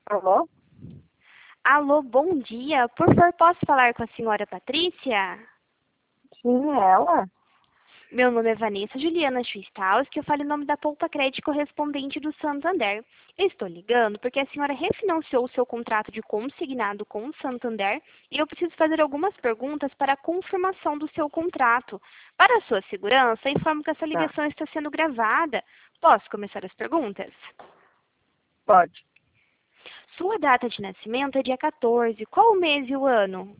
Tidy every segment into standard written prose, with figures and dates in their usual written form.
Alô? Alô, bom dia. Por favor, posso falar com a senhora Patrícia? Sim, ela? Meu nome é Vanessa Juliana Schwistaus, que eu falo em nome da Poupa Crédito correspondente do Santander. Eu estou ligando porque a senhora refinanciou o seu contrato de consignado com o Santander e eu preciso fazer algumas perguntas para a confirmação do seu contrato. Para a sua segurança, informo que essa Tá, ligação está sendo gravada. Posso começar as perguntas? pode. Sua data de nascimento é dia 14. Qual o mês e o ano?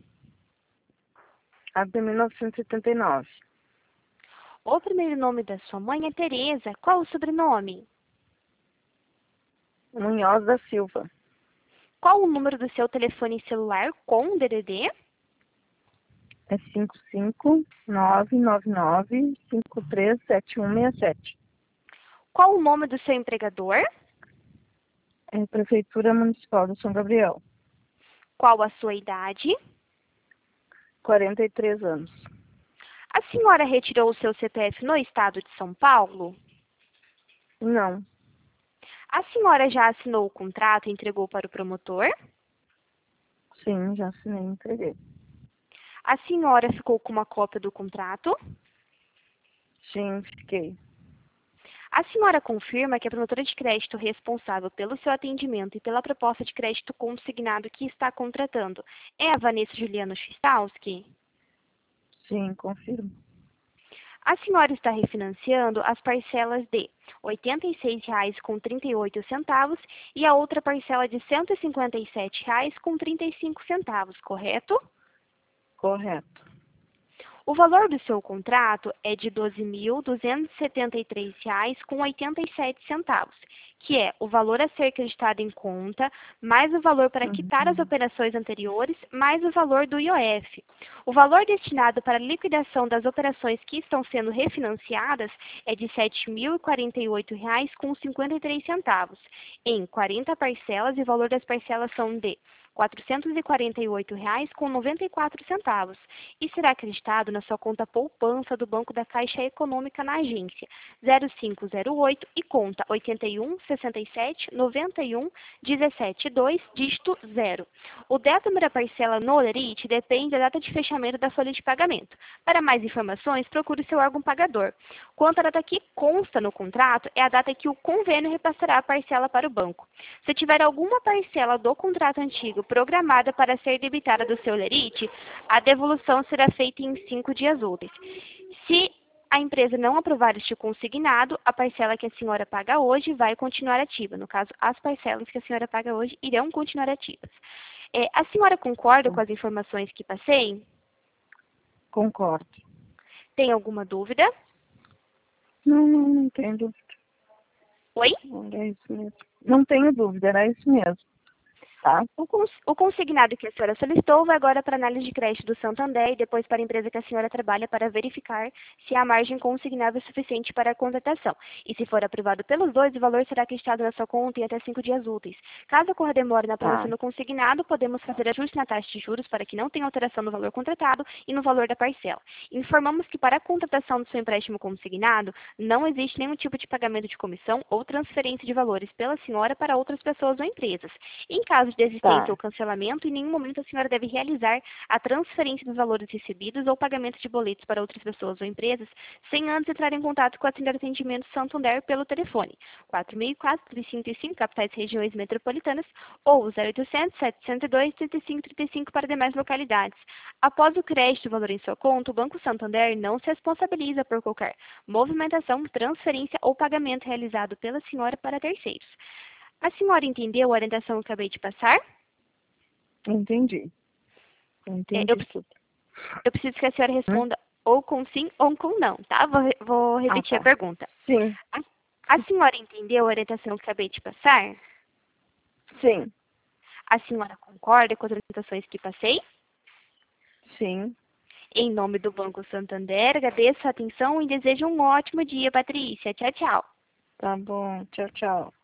Até 1979. O primeiro nome da sua mãe é Tereza. Qual o sobrenome? Munhoz da Silva. Qual o número do seu telefone celular com DDD? É 55999537167. Qual o nome do seu empregador? É Prefeitura Municipal de São Gabriel. Qual a sua idade? 43 anos. A senhora retirou o seu CPF no estado de São Paulo? Não. A senhora já assinou o contrato e entregou para o promotor? Sim, já assinei e entreguei. A senhora ficou com uma cópia do contrato? Sim, fiquei. A senhora confirma que a promotora de crédito responsável pelo seu atendimento e pela proposta de crédito consignado que está contratando é a Vanessa Juliana Schistowski? Sim, confirmo. A senhora está refinanciando as parcelas de R$ 86,38 e a outra parcela de R$ 157,35, correto? Correto. O valor do seu contrato é de R$ 12.273,87, que é o valor a ser acreditado em conta, mais o valor para quitar as Uhum. operações anteriores, mais o valor do IOF. O valor destinado para a liquidação das operações que estão sendo refinanciadas é de R$ 7.048,53, em 40 parcelas, e o valor das parcelas são de R$ 448,94 e será acreditado na sua conta poupança do Banco da Caixa Econômica na agência 0508 e conta 81679117 dígito 0. O décimo da parcela no Lerite depende da data de fechamento da folha de pagamento. Para mais informações, procure seu órgão pagador. Quanto à data que consta no contrato, é a data que o convênio repassará a parcela para o banco. Se tiver alguma parcela do contrato antigo programada para ser debitada do seu Lerite, a devolução será feita em 5 dias úteis. Se a empresa não aprovar este consignado, a parcela que a senhora paga hoje vai continuar ativa. No caso, as parcelas que a senhora paga hoje irão continuar ativas. A senhora concorda com as informações que passei? Concordo. Tem alguma dúvida? Não tenho dúvida. Oi? Era isso mesmo. Não tenho dúvida, era isso mesmo. Tá? O consignado que a senhora solicitou vai agora para a análise de crédito do Santander e depois para a empresa que a senhora trabalha para verificar se a margem consignável é suficiente para a contratação. E se for aprovado pelos dois, o valor será acreditado na sua conta em até 5 dias úteis. Caso ocorra demora na aprovação Tá. do consignado, podemos fazer ajuste na taxa de juros para que não tenha alteração no valor contratado e no valor da parcela. Informamos que para a contratação do seu empréstimo consignado, não existe nenhum tipo de pagamento de comissão ou transferência de valores pela senhora para outras pessoas ou empresas. Em caso de desistência Tá. ou cancelamento, em nenhum momento a senhora deve realizar a transferência dos valores recebidos ou pagamento de boletos para outras pessoas ou empresas sem antes entrar em contato com a Central de Atendimento Santander pelo telefone 4004-3535, capitais e regiões metropolitanas, ou 0800-702-3535 para demais localidades. Após o crédito do valor em sua conta, o Banco Santander não se responsabiliza por qualquer movimentação, transferência ou pagamento realizado pela senhora para terceiros. A senhora entendeu a orientação que eu acabei de passar? Entendi. É, eu, Entendi tudo. eu preciso que a senhora Hum? responda ou com sim ou com não, tá? Vou Ah, repetir a tá. pergunta. Sim. A, a senhora entendeu a orientação que eu acabei de passar? Sim. A senhora concorda com as orientações que passei? Sim. Em nome do Banco Santander, agradeço a atenção e desejo um ótimo dia, Patrícia. Tchau, tchau. Tá bom. Tchau, tchau.